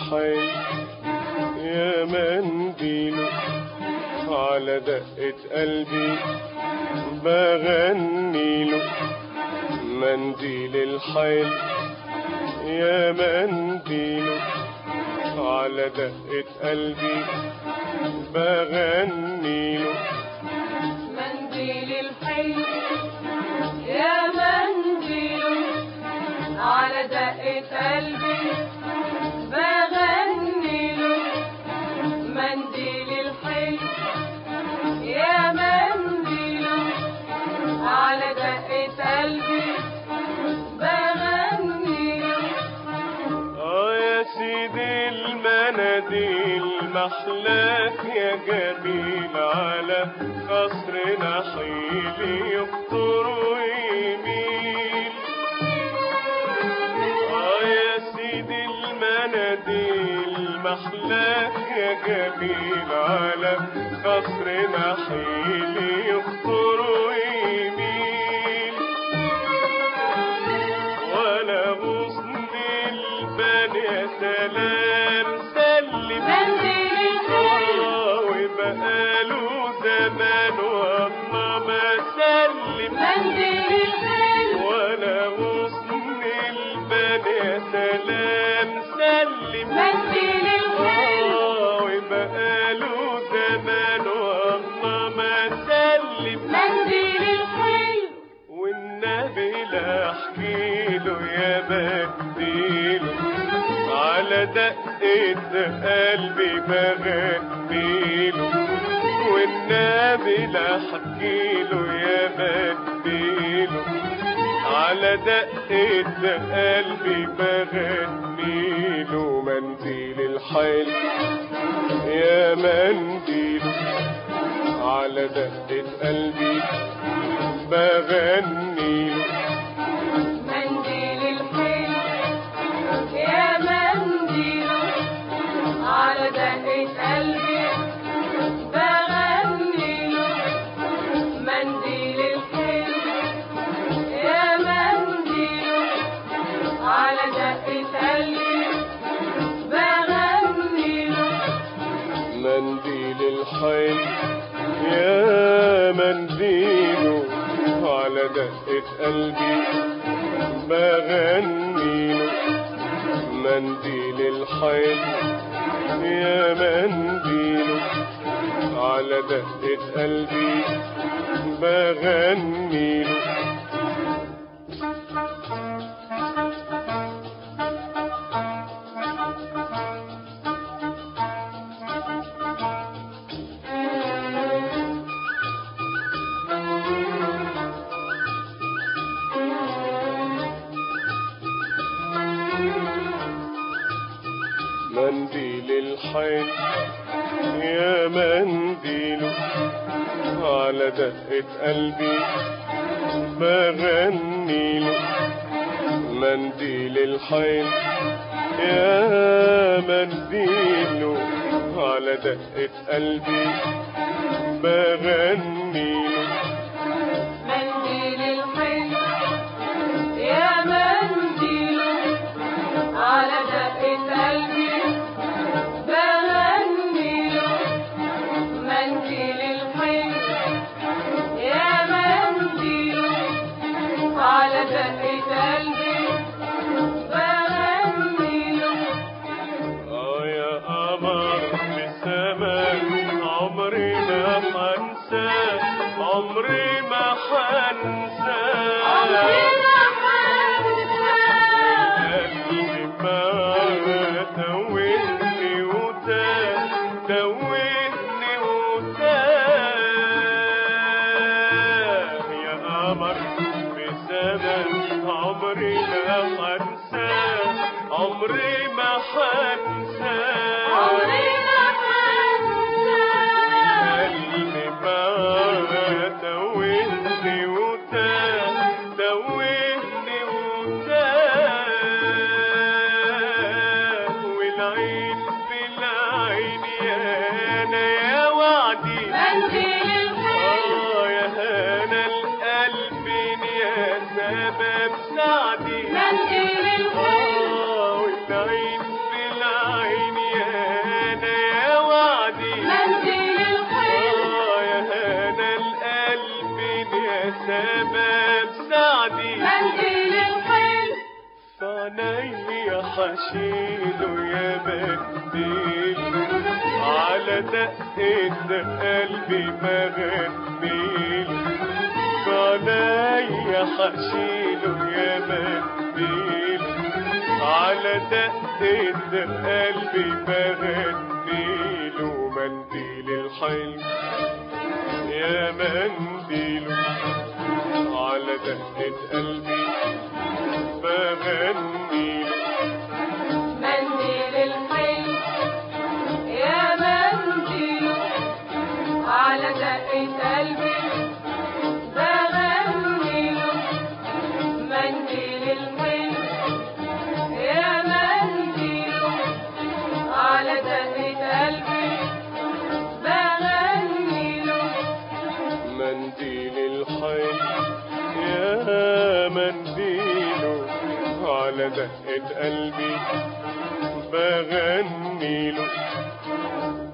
الحيل يا منديله على دقة قلبي بغنيله. منديل الحيل يا منديله على دقة قلبي بغنيله. منديل الحيل يا منديله على دقة قلبي بغنيله. منديل الحيل يا منديله على دقة قلبي بغنيله. يا سيدي المناديل محلاك يا جميل على قصر نحيل يخطر ويميل. يا سيدي المناديل محلاك يا جميل على قصر نحيل يخطر ويميل. ولا غصن البان يا سلام سلم منديل وبقاله زمان والله ما سلم. منديل الحيل ولا غصن البان يا سلام سلم منديل الحيل وبقاله زمان والله ما سلم. منديل الحيل والنبي لا احكيله يا بديله على دقة قلبي بغنيله. والنبي لا احكيله يا بديله على دقة قلبي بغنيله. منديل الحيل يا منديله على دقة قلبي بغنيله. منديل الحيل يا منديله على دقة قلبي بغنيله. منديل الحيل يا منديله على دقة قلبي بغنيله. منديل الحيل يا منديله على دقة قلبي بغنيله. منديل الحيل يا منديله على دقة قلبي بغنيله. منديل الحيل يا منديله على دقة قلبي بغنيله. منديل الحيل يا منديله على دقة قلبي بغنيله. منديل الحيل يا منديله على دقة قلبي بغنيله. منديل الحيل يا منديله على دقة قلبي بغنيله. يا قمر بسماء عمري ما حنساه عمري ما حنساه. عمرنا حنساه قلبي ما توهني وتاه توهني وتاه. يا قمر بسماء عمري ما حنساه عمري ما حنساه. عمرنا حنساه قلبي ما توهني وتاه توهني عليا حشيله يا منديل على دقة قلبي مغنيل عليا حشيله يا منديل على دقة قلبي مغنيل ومنديل الحلم يا منديل على دقة قلبي بغنيل منديل الحلم يا منديل على دقة قلبي بغنيل منديل الحلم يا منديل على دقة قلبي بغنيل منديل الحلم يا منديل على دقة قلبي بغنيله